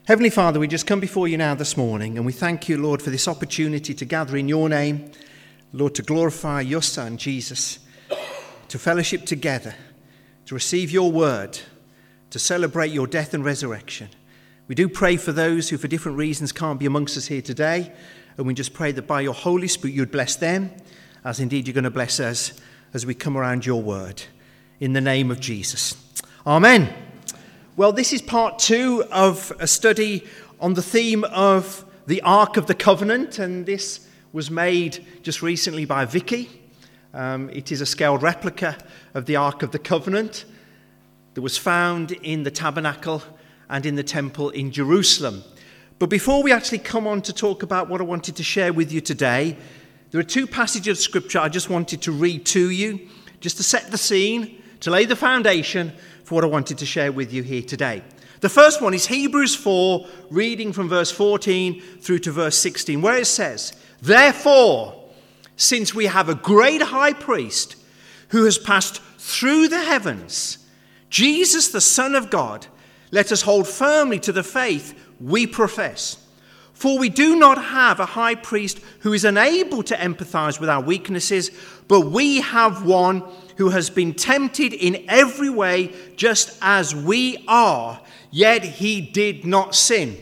Heavenly Father, we just come before you now this morning, and we thank you, Lord, for this opportunity to gather in your name, Lord, to glorify your Son, Jesus, to fellowship together, to receive your word, to celebrate your death and resurrection. We do pray for those who for different reasons can't be amongst us here today, and we just pray that by your Holy Spirit you'd bless them, as indeed you're going to bless us as we come around your word. In the name of Jesus. Amen. Well, this is part 2 of a study on the theme of the Ark of the Covenant, and this was made just recently by Vicky. It is a scaled replica of the Ark of the Covenant that was found in the tabernacle and in the temple in Jerusalem. But before we actually come on to talk about what I wanted to share with you today, there are 2 passages of Scripture I just wanted to read to you, just to set the scene, to lay the foundation for what I wanted to share with you here today. The first one is Hebrews 4, reading from verse 14 through to verse 16, where it says, "Therefore, since we have a great high priest who has passed through the heavens, Jesus the Son of God, let us hold firmly to the faith we profess. For we do not have a high priest who is unable to empathize with our weaknesses, but we have one who has been tempted in every way just as we are, yet he did not sin.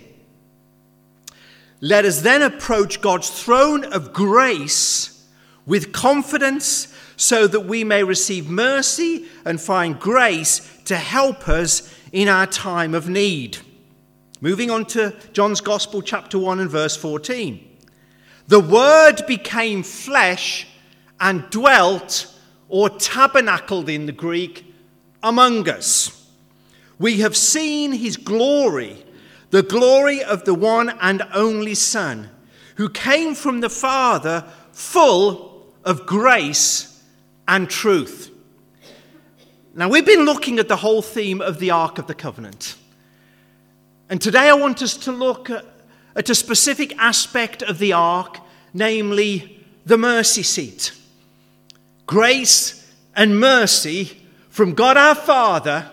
Let us then approach God's throne of grace with confidence so that we may receive mercy and find grace to help us in our time of need." Moving on to John's Gospel, chapter 1 and verse 14. "The Word became flesh and dwelt," or tabernacled in the Greek, "among us. We have seen his glory, the glory of the one and only Son, who came from the Father, full of grace and truth." Now, we've been looking at the whole theme of the Ark of the Covenant. And today I want us to look at a specific aspect of the Ark, namely the mercy seat. Grace and mercy from God our Father,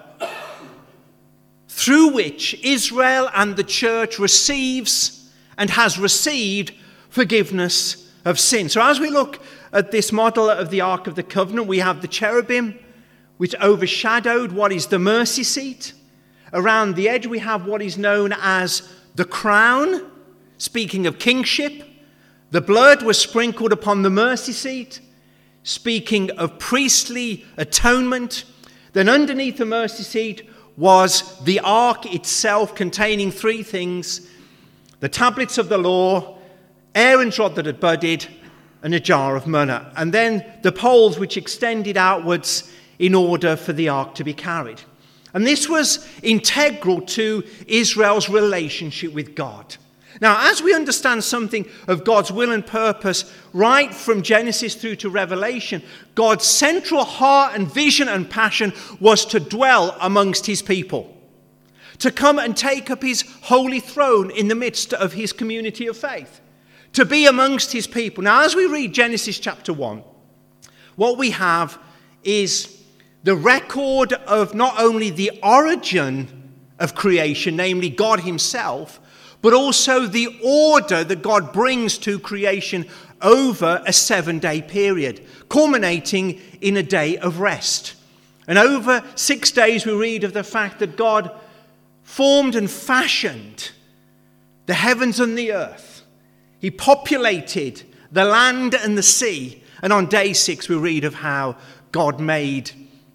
through which Israel and the church receives and has received forgiveness of sin. So as we look at this model of the Ark of the Covenant, we have the cherubim, which overshadowed what is the mercy seat. Around the edge we have what is known as the crown, speaking of kingship. The blood was sprinkled upon the mercy seat, speaking of priestly atonement. Then underneath the mercy seat was the ark itself, containing 3 things: the tablets of the law, Aaron's rod that had budded, and a jar of manna. And then the poles which extended outwards in order for the ark to be carried. And this was integral to Israel's relationship with God. Now, as we understand something of God's will and purpose right from Genesis through to Revelation, God's central heart and vision and passion was to dwell amongst his people, to come and take up his holy throne in the midst of his community of faith, to be amongst his people. Now, as we read Genesis chapter 1, what we have is the record of not only the origin of creation, namely God himself, but also the order that God brings to creation over a 7-day period, culminating in a day of rest. And over 6 days we read of the fact that God formed and fashioned the heavens and the earth. He populated the land and the sea. And on day 6 we read of how God made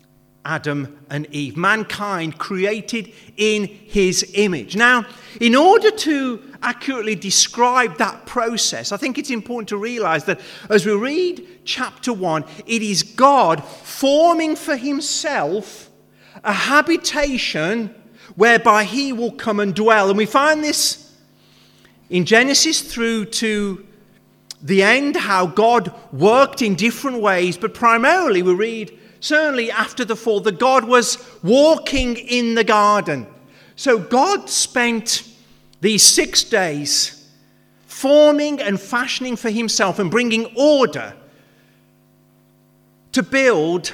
Adam and Eve, mankind created in his image. Now, in order to accurately describe that process, I think it's important to realize that as we read chapter 1, it is God forming for himself a habitation whereby he will come and dwell. And we find this in Genesis through to the end, how God worked in different ways, but primarily we read certainly after the fall, that God was walking in the garden. So God spent these 6 days forming and fashioning for himself and bringing order to build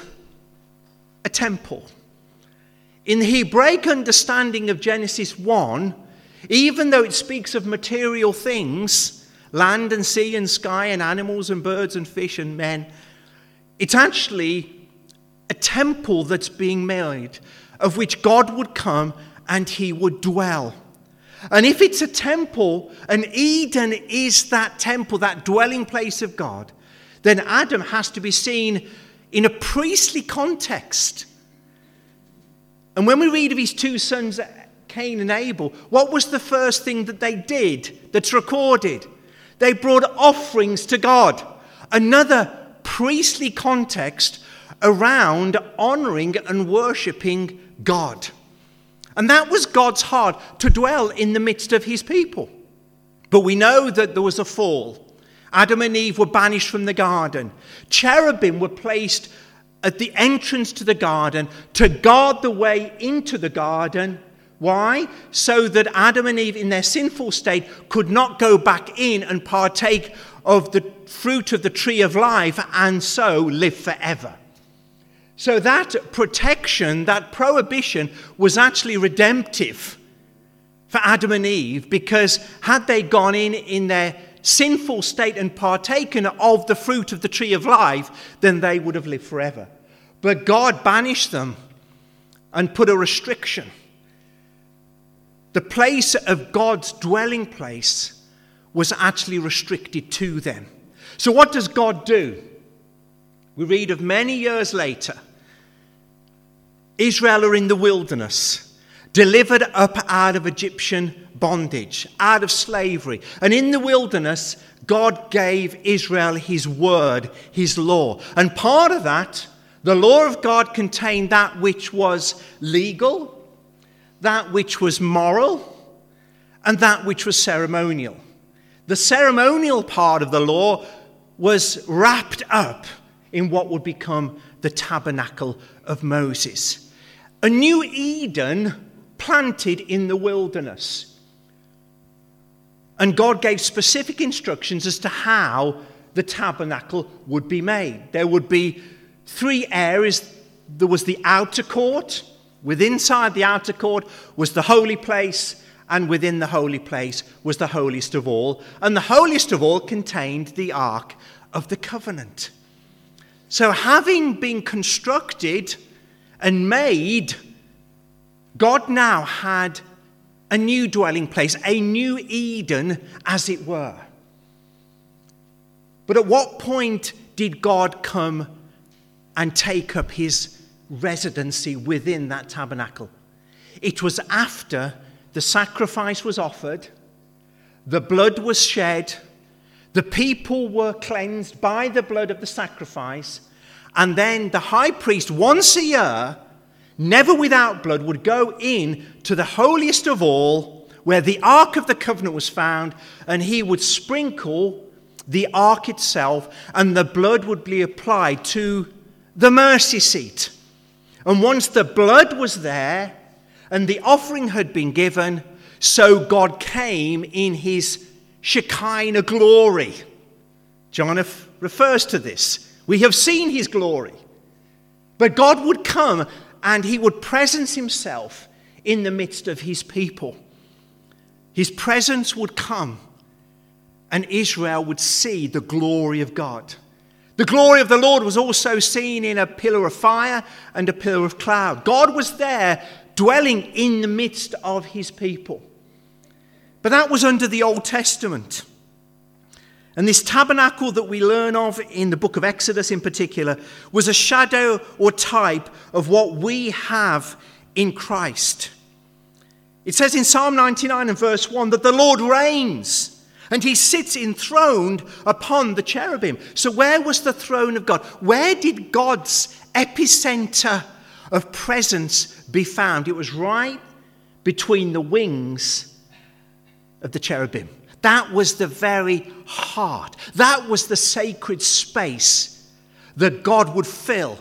a temple. In the Hebraic understanding of Genesis 1, Even though it speaks of material things, land and sea and sky and animals and birds and fish and men, it's actually a temple that's being made, of which God would come and he would dwell. And if it's a temple, and Eden is that temple, that dwelling place of God, then Adam has to be seen in a priestly context. And when we read of his two sons, Cain and Abel, what was the first thing that they did that's recorded? They brought offerings to God. Another priestly context around honouring and worshipping God. And that was God's heart, to dwell in the midst of his people. But we know that there was a fall. Adam and Eve were banished from the garden. Cherubim were placed at the entrance to the garden to guard the way into the garden. Why? So that Adam and Eve in their sinful state could not go back in and partake of the fruit of the tree of life and so live forever. So that protection, that prohibition, was actually redemptive for Adam and Eve, because had they gone in their sinful state and partaken of the fruit of the tree of life, then they would have lived forever. But God banished them and put a restriction. The place of God's dwelling place was actually restricted to them. So what does God do? We read of many years later, Israel are in the wilderness, delivered up out of Egyptian bondage, out of slavery. And in the wilderness, God gave Israel his word, his law. And part of that, the law of God contained that which was legal, that which was moral, and that which was ceremonial. The ceremonial part of the law was wrapped up in what would become the tabernacle of Moses. A new Eden planted in the wilderness. And God gave specific instructions as to how the tabernacle would be made. There would be three areas. There was the outer court. Inside the outer court was the holy place, and within the holy place was the holiest of all. And the holiest of all contained the Ark of the Covenant. So having been constructed and made, God now had a new dwelling place, a new Eden, as it were. But at what point did God come and take up his residency within that tabernacle? It was after the sacrifice was offered, the blood was shed, the people were cleansed by the blood of the sacrifice, and then the high priest once a year, never without blood, would go in to the holiest of all, where the Ark of the Covenant was found, and he would sprinkle the Ark itself, and the blood would be applied to the mercy seat. And once the blood was there, and the offering had been given, so God came in his Shekinah glory. John refers to this. We have seen his glory. But God would come and he would presence himself in the midst of his people. His presence would come and Israel would see the glory of God. The glory of the Lord was also seen in a pillar of fire and a pillar of cloud. God was there dwelling in the midst of his people. But that was under the Old Testament. And this tabernacle that we learn of in the book of Exodus in particular was a shadow or type of what we have in Christ. It says in Psalm 99 and verse 1 that the Lord reigns and he sits enthroned upon the cherubim. So where was the throne of God? Where did God's epicenter of presence be found? It was right between the wings of the cherubim. That was the very heart. That was the sacred space that God would fill.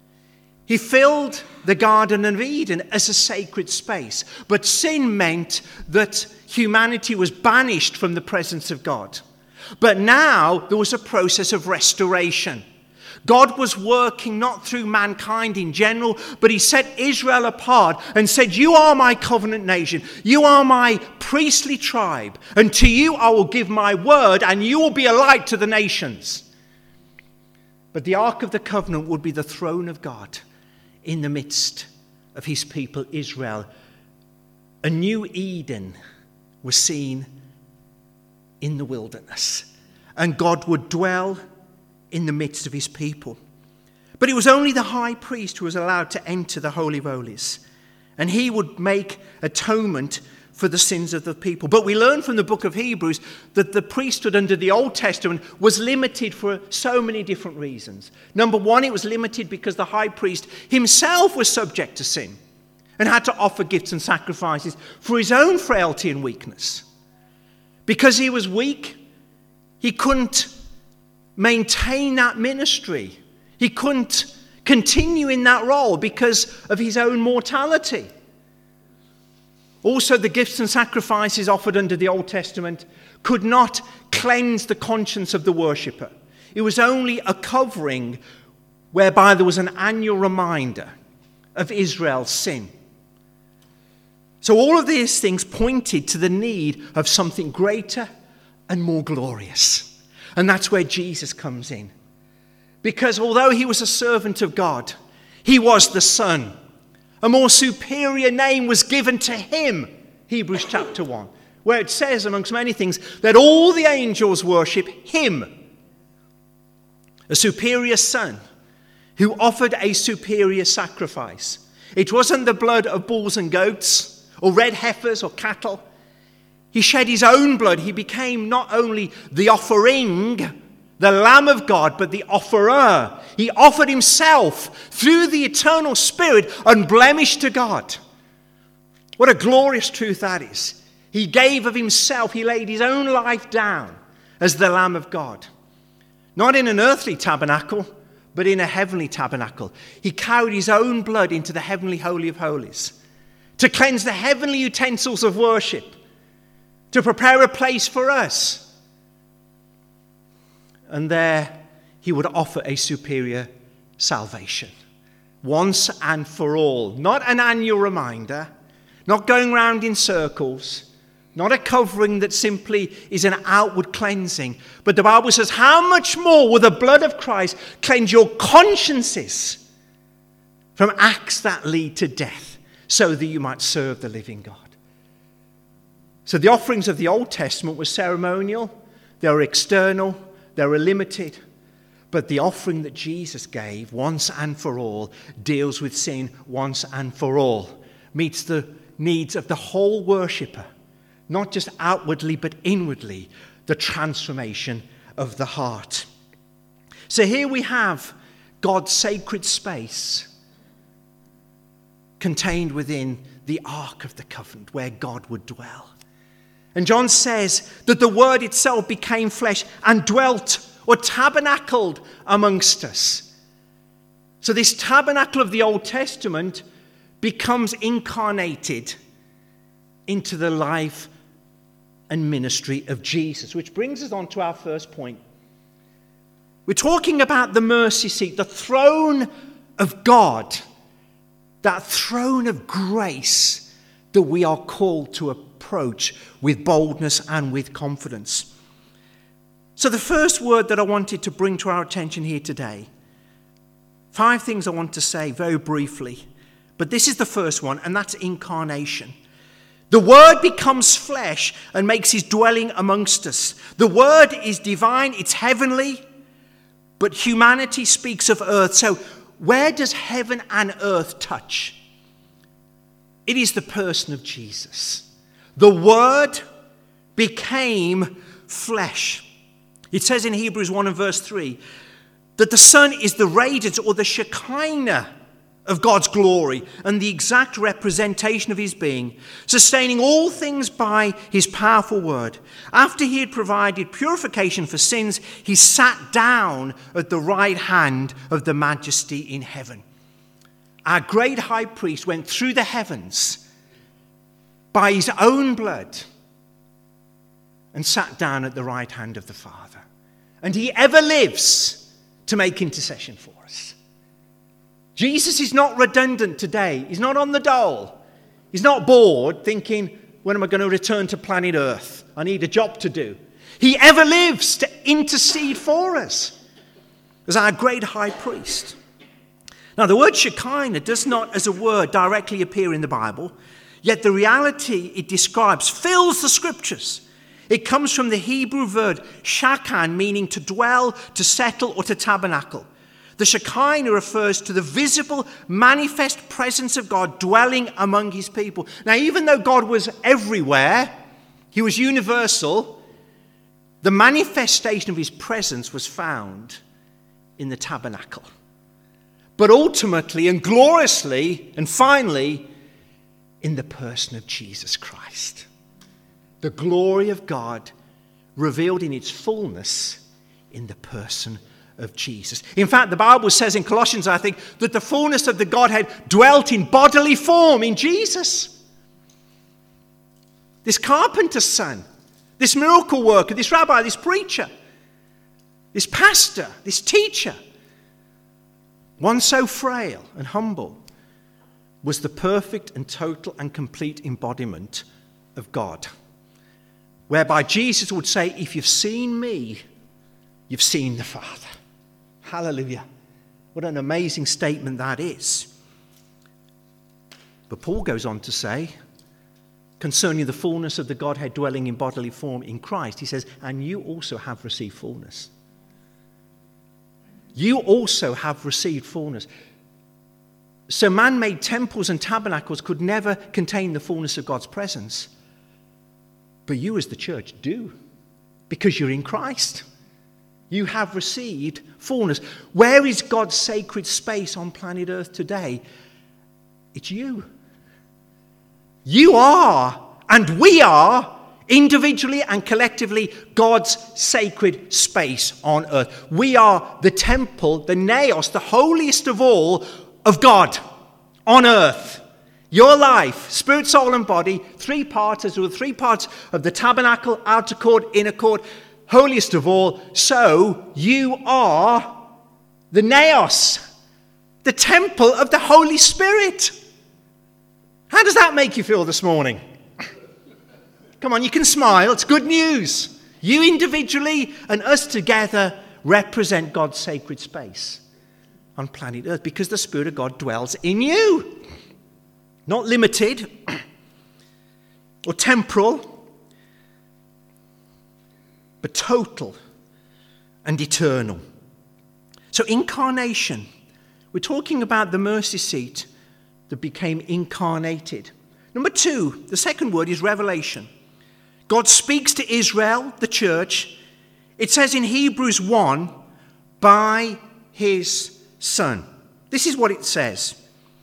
He filled the Garden of Eden as a sacred space. But sin meant that humanity was banished from the presence of God. But now there was a process of restoration. God was working not through mankind in general, but he set Israel apart and said, you are my covenant nation. You are my priestly tribe. And to you I will give my word, and you will be a light to the nations. But the Ark of the Covenant would be the throne of God in the midst of his people Israel. A new Eden was seen in the wilderness, and God would dwell in the midst of his people. But it was only the high priest who was allowed to enter the Holy of Holies, and he would make atonement for the sins of the people. But we learn from the book of Hebrews that the priesthood under the Old Testament was limited for so many different reasons. Number one, it was limited because the high priest himself was subject to sin and had to offer gifts and sacrifices for his own frailty and weakness. Because he was weak, he couldn't maintain that ministry. He couldn't continue in that role because of his own mortality. Also, the gifts and sacrifices offered under the Old Testament could not cleanse the conscience of the worshipper. It was only a covering whereby there was an annual reminder of Israel's sin. So all of these things pointed to the need of something greater and more glorious. And that's where Jesus comes in. Because although he was a servant of God, he was the Son. A more superior name was given to him, Hebrews chapter 1, where it says, amongst many things, that all the angels worship him. A superior Son who offered a superior sacrifice. It wasn't the blood of bulls and goats or red heifers or cattle. He shed his own blood. He became not only the offering, the Lamb of God, but the offerer. He offered himself through the eternal Spirit unblemished to God. What a glorious truth that is. He gave of himself. He laid his own life down as the Lamb of God. Not in an earthly tabernacle, but in a heavenly tabernacle. He carried his own blood into the heavenly Holy of Holies to cleanse the heavenly utensils of worship, to prepare a place for us. And there he would offer a superior salvation, once and for all. Not an annual reminder, not going round in circles, not a covering that simply is an outward cleansing. But the Bible says, how much more will the blood of Christ cleanse your consciences from acts that lead to death, so that you might serve the living God. So the offerings of the Old Testament were ceremonial, they were external, they were limited. But the offering that Jesus gave once and for all deals with sin once and for all, meets the needs of the whole worshipper, not just outwardly but inwardly, the transformation of the heart. So here we have God's sacred space contained within the Ark of the Covenant, where God would dwell. And John says that the Word itself became flesh and dwelt or tabernacled amongst us. So this tabernacle of the Old Testament becomes incarnated into the life and ministry of Jesus, which brings us on to our first point. We're talking about the mercy seat, the throne of God, that throne of grace that we are called to approach with boldness and with confidence. So the first word that I wanted to bring to our attention here today, 5 things I want to say very briefly, but this is the first one, and that's incarnation. The Word becomes flesh and makes his dwelling amongst us. The Word is divine, it's heavenly, but humanity speaks of earth. So where does heaven and earth touch? It is the person of Jesus. The Word became flesh. It says in Hebrews 1 and verse 3 that the Son is the radiance or the Shekinah of God's glory and the exact representation of his being, sustaining all things by his powerful word. After he had provided purification for sins, he sat down at the right hand of the Majesty in heaven. Our great high priest went through the heavens by his own blood and sat down at the right hand of the Father. And he ever lives to make intercession for us. Jesus is not redundant today. He's not on the dole. He's not bored thinking, when am I going to return to planet Earth? I need a job to do. He ever lives to intercede for us as our great high priest. Now, the word Shekinah does not, as a word, directly appear in the Bible, yet the reality it describes fills the scriptures. It comes from the Hebrew word shakan, meaning to dwell, to settle, or to tabernacle. The Shekinah refers to the visible, manifest presence of God dwelling among his people. Now, even though God was everywhere, he was universal, the manifestation of his presence was found in the tabernacle. But ultimately and gloriously and finally, in the person of Jesus Christ. The glory of God revealed in its fullness in the person of Jesus. In fact, the Bible says in Colossians, I think, that the fullness of the Godhead dwelt in bodily form in Jesus. This carpenter's son, this miracle worker, this rabbi, this preacher, this pastor, this teacher, one so frail and humble, was the perfect and total and complete embodiment of God. Whereby Jesus would say, if you've seen me, you've seen the Father. Hallelujah. What an amazing statement that is. But Paul goes on to say, concerning the fullness of the Godhead dwelling in bodily form in Christ, he says, and you also have received fullness. You also have received fullness. So man-made temples and tabernacles could never contain the fullness of God's presence. But you as the church do, because you're in Christ. You have received fullness. Where is God's sacred space on planet Earth today? It's you. You are, and we are, individually and collectively, God's sacred space on earth. We are the temple, the naos, the holiest of all of God on earth. Your life, spirit, soul, and body, three parts, as there were three parts of the tabernacle, outer court, inner court, holiest of all. So you are the naos, the temple of the Holy Spirit. How does that make you feel this morning? Come on, you can smile. It's good news. You individually and us together represent God's sacred space on planet Earth because the Spirit of God dwells in you. Not limited or temporal, but total and eternal. So incarnation, we're talking about the mercy seat that became incarnated. Number two, the second word is revelation. God speaks to Israel, the church. It says in Hebrews 1, by his Son. This is what it says.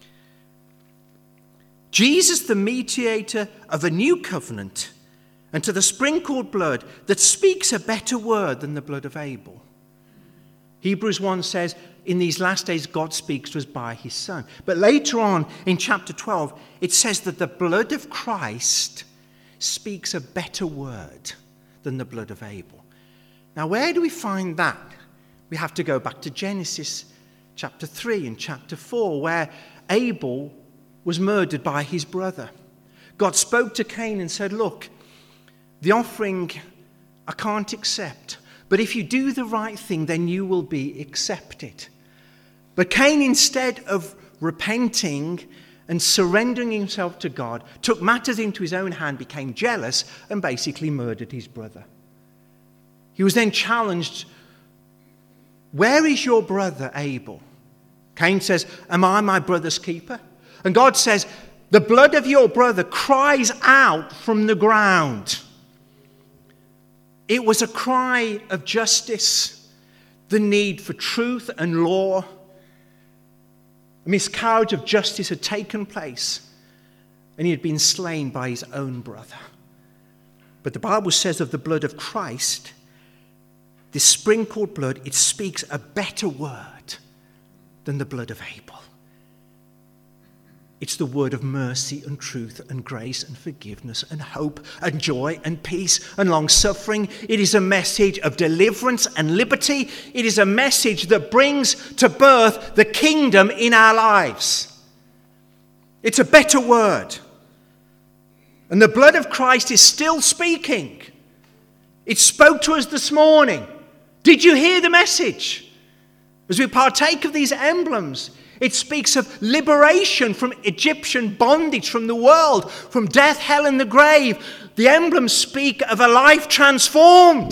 Jesus, the mediator of a new covenant, and to the sprinkled blood that speaks a better word than the blood of Abel. Hebrews 1 says, in these last days, God speaks to us by his Son. But later on in chapter 12, it says that the blood of Christ speaks a better word than the blood of Abel. Now, where do we find that? We have to go back to Genesis chapter 3 and chapter 4, where Abel was murdered by his brother. God spoke to Cain and said, look, the offering I can't accept, but if you do the right thing, then you will be accepted. But Cain, instead of repenting and surrendering himself to God, took matters into his own hand, became jealous, and basically murdered his brother. He was then challenged, where is your brother Abel? Cain says, am I my brother's keeper? And God says, the blood of your brother cries out from the ground. It was a cry of justice, the need for truth and law. A miscarriage of justice had taken place, and he had been slain by his own brother. But the Bible says of the blood of Christ, this sprinkled blood, it speaks a better word than the blood of Abel. It's the word of mercy and truth and grace and forgiveness and hope and joy and peace and long-suffering. It is a message of deliverance and liberty. It is a message that brings to birth the kingdom in our lives. It's a better word. And the blood of Christ is still speaking. It spoke to us this morning. Did you hear the message? As we partake of these emblems, it speaks of liberation from Egyptian bondage, from the world, from death, hell, and the grave. The emblems speak of a life transformed.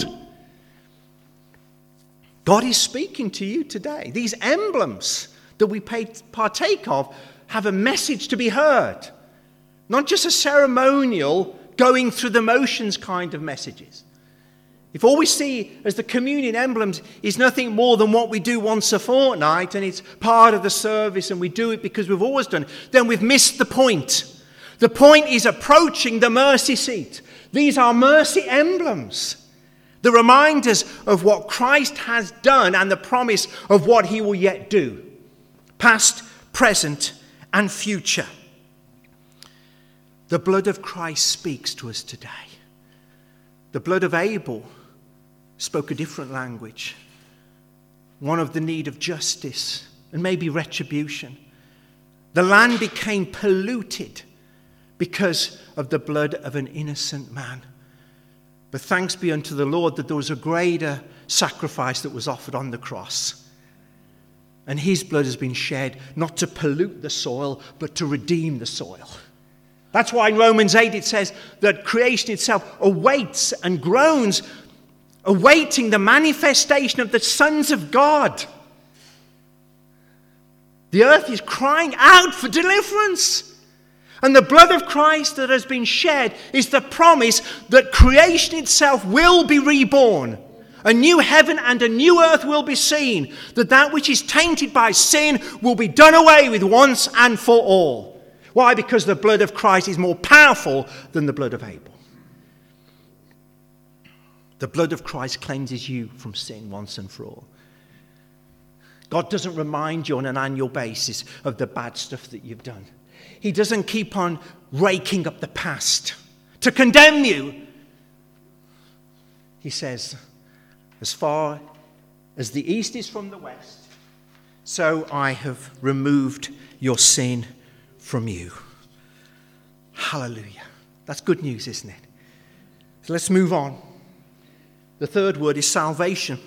God is speaking to you today. These emblems that we partake of have a message to be heard. Not just a ceremonial, going through the motions kind of messages. If all we see as the communion emblems is nothing more than what we do once a fortnight and it's part of the service and we do it because we've always done it, then we've missed the point. The point is approaching the mercy seat. These are mercy emblems. The reminders of what Christ has done and the promise of what he will yet do. Past, present, and future. The blood of Christ speaks to us today. The blood of Abel spoke a different language, one of the need of justice and maybe retribution. The land became polluted because of the blood of an innocent man. But thanks be unto the Lord that there was a greater sacrifice that was offered on the cross. And his blood has been shed not to pollute the soil, but to redeem the soil. That's why in Romans 8 it says that creation itself awaits and groans, awaiting the manifestation of the sons of God. The earth is crying out for deliverance. And the blood of Christ that has been shed is the promise that creation itself will be reborn. A new heaven and a new earth will be seen. That which is tainted by sin will be done away with once and for all. Why? Because the blood of Christ is more powerful than the blood of Abel. The blood of Christ cleanses you from sin once and for all. God doesn't remind you on an annual basis of the bad stuff that you've done. He doesn't keep on raking up the past to condemn you. He says, as far as the east is from the west, so I have removed your sin from you. Hallelujah. That's good news, isn't it? So let's move on. The third word is salvation.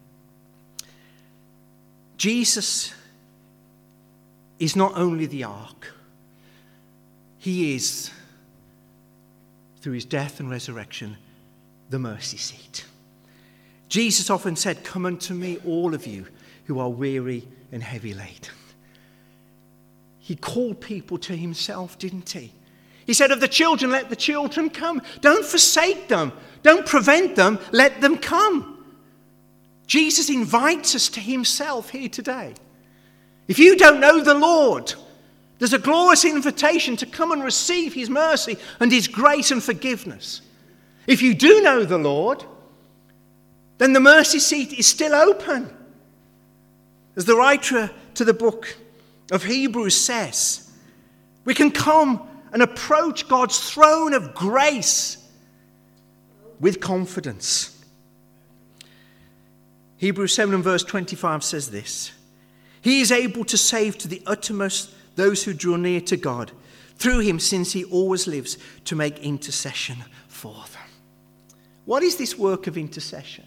Jesus is not only the ark. He is, through his death and resurrection, the mercy seat. Jesus often said, "Come unto me, all of you who are weary and heavy laden." He called people to himself, didn't he? He said of the children, let the children come. Don't forsake them. Don't prevent them. Let them come. Jesus invites us to himself here today. If you don't know the Lord, there's a glorious invitation to come and receive his mercy and his grace and forgiveness. If you do know the Lord, then the mercy seat is still open. As the writer to the book of Hebrews says, we can come and approach God's throne of grace with confidence. Hebrews 7 and verse 25 says this: He is able to save to the uttermost those who draw near to God through him, since he always lives to make intercession for them. What is this work of intercession?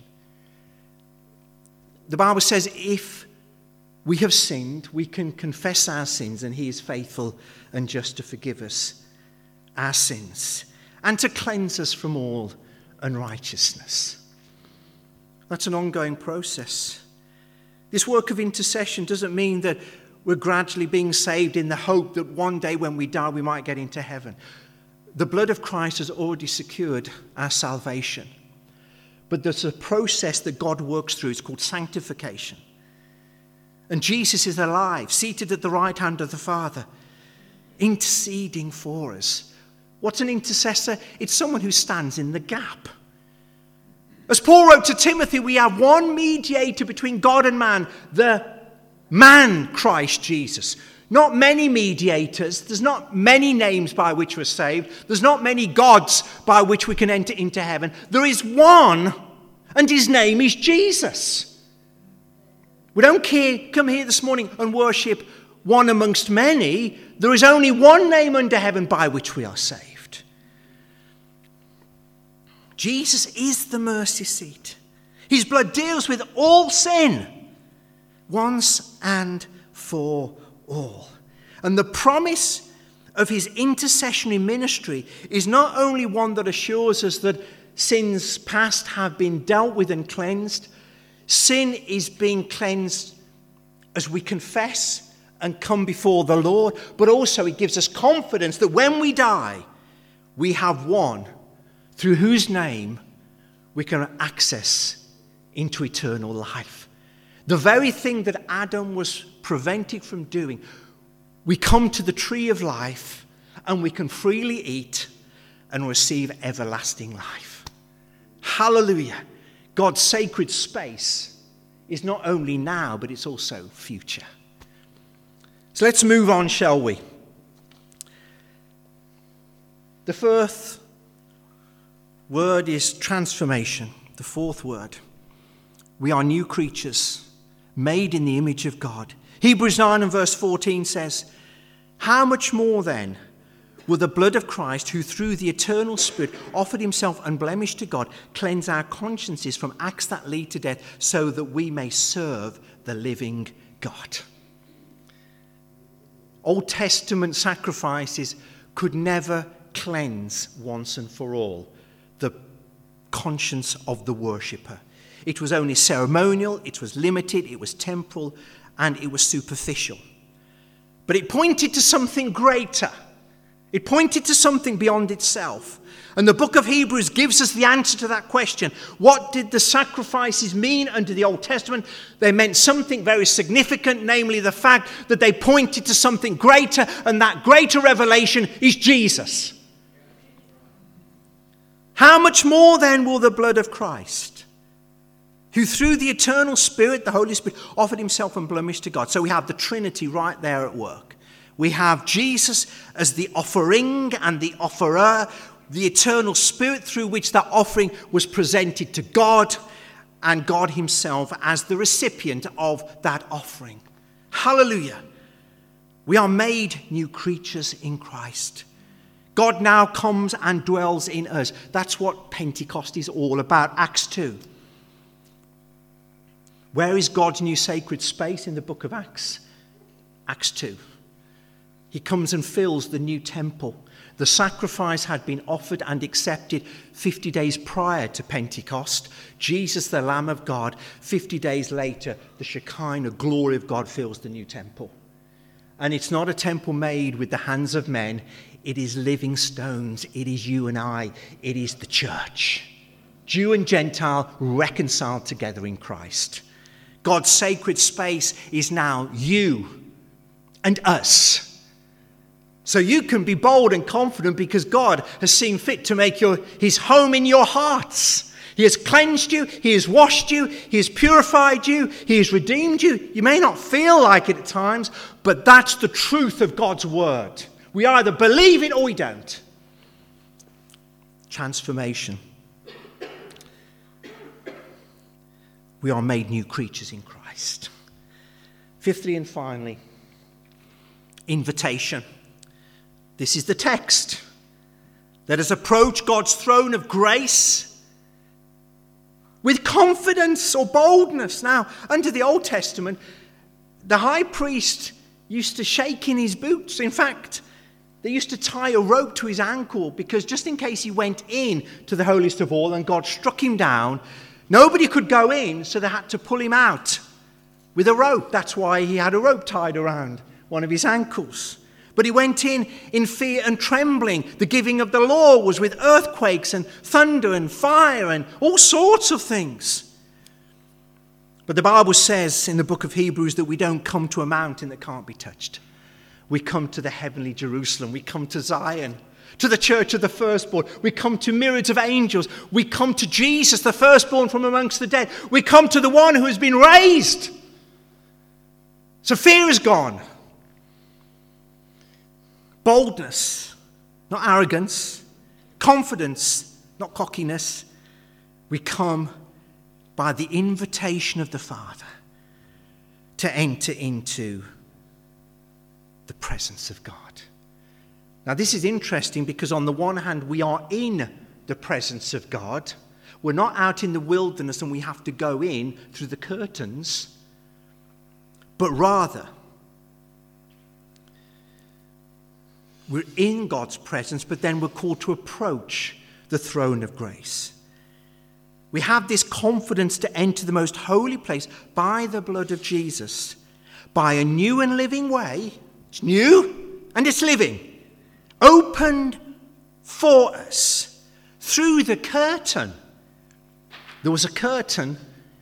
The Bible says if we have sinned, we can confess our sins, and he is faithful and just to forgive us our sins and to cleanse us from all unrighteousness. That's an ongoing process. This work of intercession doesn't mean that we're gradually being saved in the hope that one day when we die we might get into heaven. The blood of Christ has already secured our salvation. But there's a process that God works through. It's called sanctification. And Jesus is alive, seated at the right hand of the Father, interceding for us. What's an intercessor? It's someone who stands in the gap. As Paul wrote to Timothy, we have one mediator between God and man, the man Christ Jesus. Not many mediators. There's not many names by which we're saved. There's not many gods by which we can enter into heaven. There is one, and his name is Jesus. We don't come here this morning and worship one amongst many. There is only one name under heaven by which we are saved. Jesus is the mercy seat. His blood deals with all sin once and for all. And the promise of his intercessionary ministry is not only one that assures us that sins past have been dealt with and cleansed. Sin is being cleansed as we confess and come before the Lord, but also it gives us confidence that when we die, we have one through whose name we can access into eternal life. The very thing that Adam was prevented from doing, we come to the tree of life and we can freely eat and receive everlasting life. Hallelujah. God's sacred space is not only now, but it's also future. So let's move on, shall we? The fourth word is transformation. The fourth word. We are new creatures, made in the image of God. Hebrews 9 and verse 14 says, "How much more then will the blood of Christ, who through the eternal Spirit offered himself unblemished to God, cleanse our consciences from acts that lead to death, so that we may serve the living God?" Old Testament sacrifices could never cleanse once and for all the conscience of the worshipper. It was only ceremonial, it was limited, it was temporal, and it was superficial. But it pointed to something greater. It pointed to something beyond itself. And the book of Hebrews gives us the answer to that question. What did the sacrifices mean under the Old Testament? They meant something very significant, namely the fact that they pointed to something greater, and that greater revelation is Jesus. How much more then will the blood of Christ, who through the eternal Spirit, the Holy Spirit, offered himself unblemished to God. So we have the Trinity right there at work. We have Jesus as the offering and the offerer, the eternal Spirit through which that offering was presented to God, and God himself as the recipient of that offering. Hallelujah. We are made new creatures in Christ. God now comes and dwells in us. That's what Pentecost is all about. Acts 2. Where is God's new sacred space in the book of Acts? Acts 2. He comes and fills the new temple. The sacrifice had been offered and accepted 50 days prior to Pentecost. Jesus, the Lamb of God. 50 days later, the Shekinah glory of God fills the new temple. And it's not a temple made with the hands of men. It is living stones. It is you and I. It is the church. Jew and Gentile reconciled together in Christ. God's sacred space is now you and us. So you can be bold and confident because God has seen fit to make his home in your hearts. He has cleansed you. He has washed you. He has purified you. He has redeemed you. You may not feel like it at times, but that's the truth of God's word. We either believe it or we don't. Transformation. We are made new creatures in Christ. Fifthly and finally, invitation. This is the text. Let us approach God's throne of grace with confidence or boldness. Now, under the Old Testament, the high priest used to shake in his boots. In fact, they used to tie a rope to his ankle because just in case he went in to the holiest of all and God struck him down, nobody could go in, so they had to pull him out with a rope. That's why he had a rope tied around one of his ankles. But he went in fear and trembling. The giving of the law was with earthquakes and thunder and fire and all sorts of things. But the Bible says in the book of Hebrews that we don't come to a mountain that can't be touched. We come to the heavenly Jerusalem. We come to Zion, to the church of the firstborn. We come to myriads of angels. We come to Jesus, the firstborn from amongst the dead. We come to the one who has been raised. So fear is gone. boldness, not arrogance, confidence, not cockiness. We come by the invitation of the Father to enter into the presence of God. Now, this is interesting because on the one hand, we are in the presence of God. We're not out in the wilderness and we have to go in through the curtains, but rather we're in God's presence, but then we're called to approach the throne of grace. We have this confidence to enter the most holy place by the blood of Jesus, by a new and living way. It's new and it's living, opened for us through the curtain. There was a curtain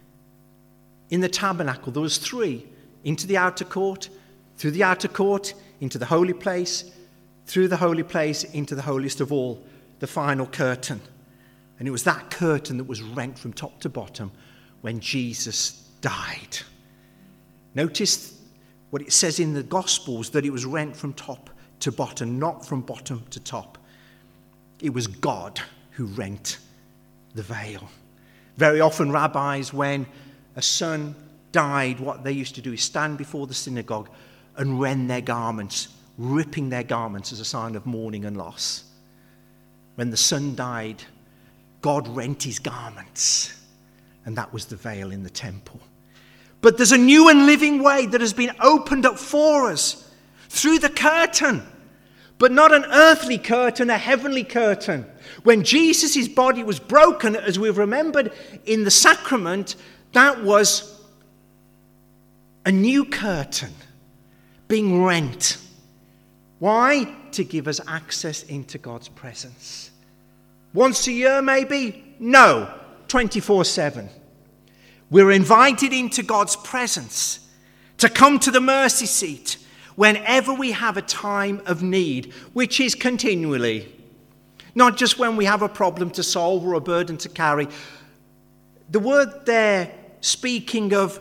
in the tabernacle. There was 3. Into the outer court, through the outer court, into the holy place, through the holy place, into the holiest of all, the final curtain. And it was that curtain that was rent from top to bottom when Jesus died. Notice what it says in the Gospels, that it was rent from top to bottom, not from bottom to top. It was God who rent the veil. Very often rabbis, when a son died, what they used to do is stand before the synagogue and rend their garments, ripping their garments as a sign of mourning and loss. When the son died, God rent his garments, and that was the veil in the temple. But there's a new and living way that has been opened up for us through the curtain, but not an earthly curtain, a heavenly curtain. When Jesus' body was broken, as we've remembered in the sacrament, that was a new curtain being rent. Why? To give us access into God's presence. Once a year, maybe? No, 24/7. We're invited into God's presence to come to the mercy seat whenever we have a time of need, which is continually. Not just when we have a problem to solve or a burden to carry. The word there, speaking of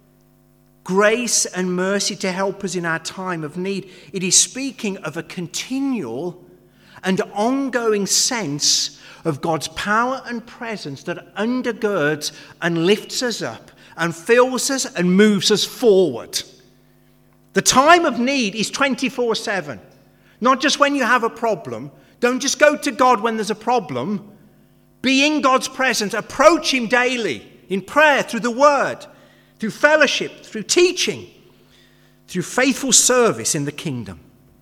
grace and mercy to help us in our time of need, it is speaking of a continual and ongoing sense of God's power and presence that undergirds and lifts us up and fills us and moves us forward. The time of need is 24/7. Not just when you have a problem. Don't just go to God when there's a problem. Be in God's presence. Approach him daily in prayer, through the word, through fellowship, through teaching, through faithful service in the kingdom.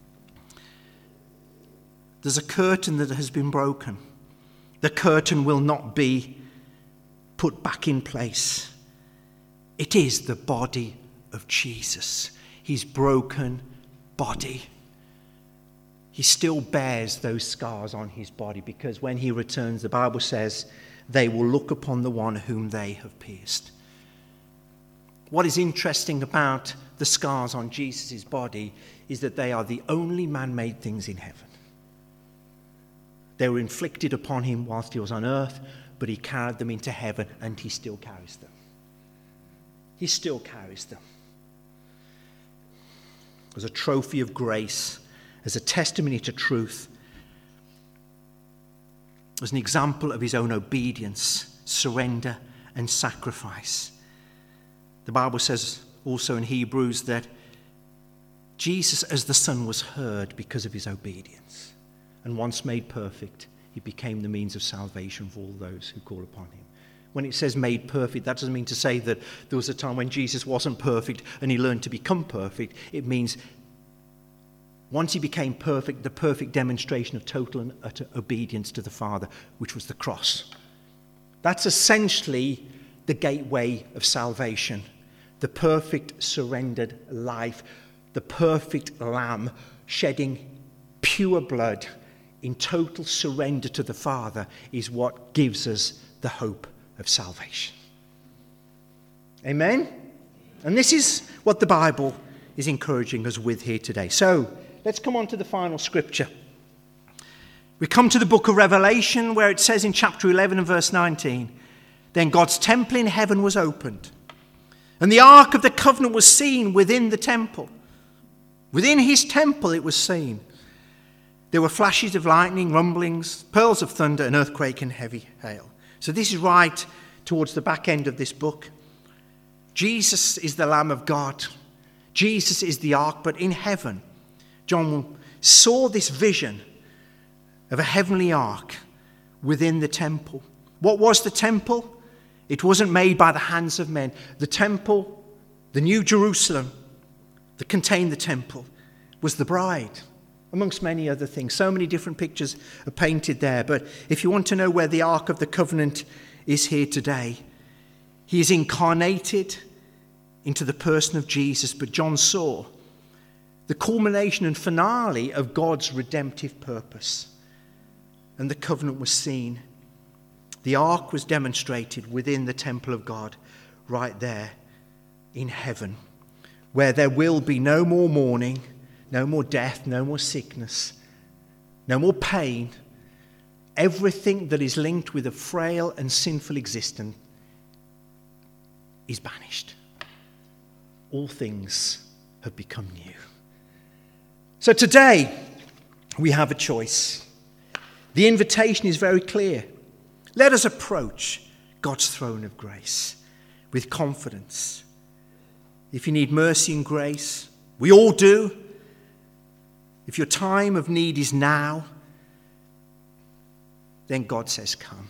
There's a curtain that has been broken. The curtain will not be put back in place. It is the body of Jesus, his broken body. He still bears those scars on his body, because when he returns, the Bible says, they will look upon the one whom they have pierced. What is interesting about the scars on Jesus' body is that they are the only man-made things in heaven. They were inflicted upon him whilst he was on earth, but he carried them into heaven, and he still carries them. He still carries them. As a trophy of grace, as a testimony to truth, as an example of his own obedience, surrender, and sacrifice. The Bible says also in Hebrews that Jesus, as the Son, was heard because of his obedience. And once made perfect, he became the means of salvation for all those who call upon him. When it says made perfect, that doesn't mean to say that there was a time when Jesus wasn't perfect and he learned to become perfect. It means once he became perfect, the perfect demonstration of total and utter obedience to the Father, which was the cross. That's essentially the gateway of salvation. The perfect surrendered life, the perfect lamb shedding pure blood in total surrender to the Father is what gives us the hope of salvation. Amen? And this is what the Bible is encouraging us with here today. So, let's come on to the final scripture. We come to the book of Revelation, where it says in chapter 11 and verse 19, then God's temple in heaven was opened, and the ark of the covenant was seen within the temple. Within his temple it was seen. There were flashes of lightning, rumblings, pearls of thunder, an earthquake and heavy hail. So this is right towards the back end of this book. Jesus is the Lamb of God. Jesus is the ark, but in heaven, John saw this vision of a heavenly ark within the temple. What was the temple? It wasn't made by the hands of men. The temple, the New Jerusalem that contained the temple, was the bride, amongst many other things. So many different pictures are painted there. But if you want to know where the Ark of the Covenant is here today, he is incarnated into the person of Jesus. But John saw the culmination and finale of God's redemptive purpose. And the covenant was seen. The ark was demonstrated within the temple of God, right there in heaven, where there will be no more mourning, no more death, no more sickness, no more pain. Everything that is linked with a frail and sinful existence is banished. All things have become new. So today, we have a choice. The invitation is very clear. Let us approach God's throne of grace with confidence. If you need mercy and grace, we all do. If your time of need is now, then God says, come.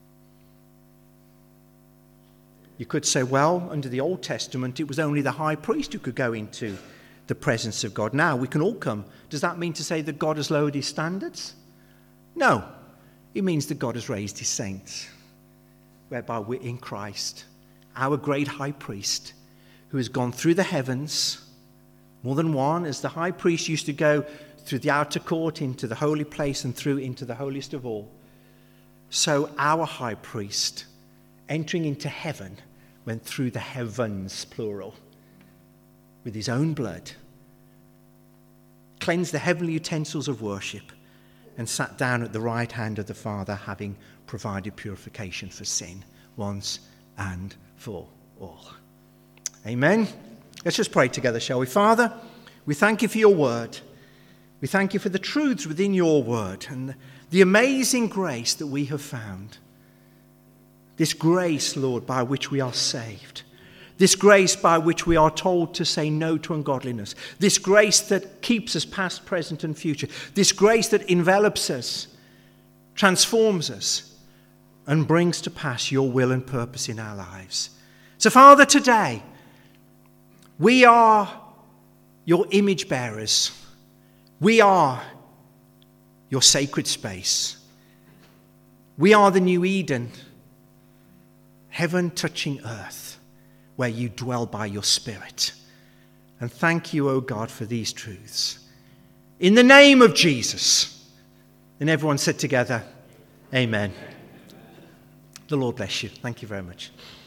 You could say, well, under the Old Testament, it was only the high priest who could go into the presence of God. Now we can all come. Does that mean to say that God has lowered his standards? No. It means that God has raised his saints, whereby we're in Christ, our great high priest, who has gone through the heavens, more than one, as the high priest used to go through the outer court into the holy place and through into the holiest of all. So our high priest, entering into heaven, went through the heavens, plural, with his own blood, cleansed the heavenly utensils of worship, and sat down at the right hand of the Father, having provided purification for sin once and for all. Amen. Let's just pray together, shall we? Father, we thank you for your word. We thank you for the truths within your word and the amazing grace that we have found. This grace, Lord, by which we are saved. This grace by which we are told to say no to ungodliness. This grace that keeps us past, present, and future. This grace that envelops us, transforms us, and brings to pass your will and purpose in our lives. So, Father, today, we are your image bearers. We are your sacred space. We are the new Eden, heaven touching earth, where you dwell by your Spirit. And thank you, O God, for these truths. In the name of Jesus. And everyone said together, amen. The Lord bless you. Thank you very much.